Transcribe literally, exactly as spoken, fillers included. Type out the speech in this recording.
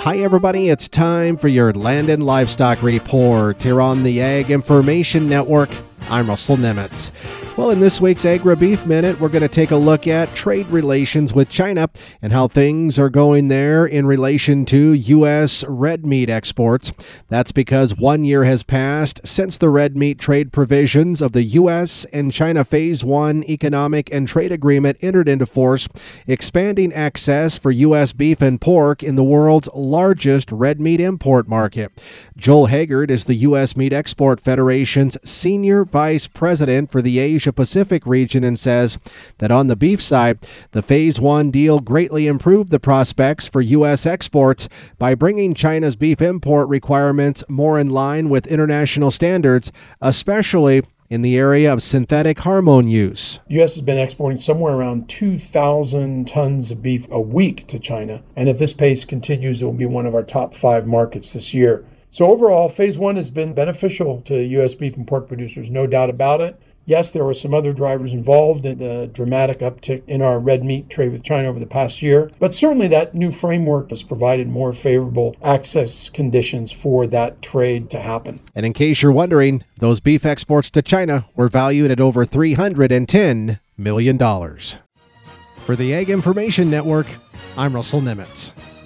Hi, everybody. It's time for your Land and Livestock Report here on the Ag Information Network. I'm Russell Nemitz. Well, in this week's Agri-Beef Minute, we're going to take a look at trade relations with China and how things are going there in relation to U S red meat exports. That's because one year has passed since the red meat trade provisions of the U S and China Phase one Economic and Trade Agreement entered into force, expanding access for U S beef and pork in the world's largest red meat import market. Joel Haggard is the U S Meat Export Federation's Senior Vice President for the Asia Pacific region and says that on the beef side, the Phase one deal greatly improved the prospects for U S exports by bringing China's beef import requirements more in line with international standards, especially in the area of synthetic hormone use. U S has been exporting somewhere around two thousand tons of beef a week to China, and if this pace continues, it will be one of our top five markets this year. So overall, Phase one has been beneficial to U S beef and pork producers, no doubt about it. Yes, there were some other drivers involved in the dramatic uptick in our red meat trade with China over the past year, but certainly that new framework has provided more favorable access conditions for that trade to happen. And in case you're wondering, those beef exports to China were valued at over three hundred ten million dollars. For the Ag Information Network, I'm Russell Nemitz.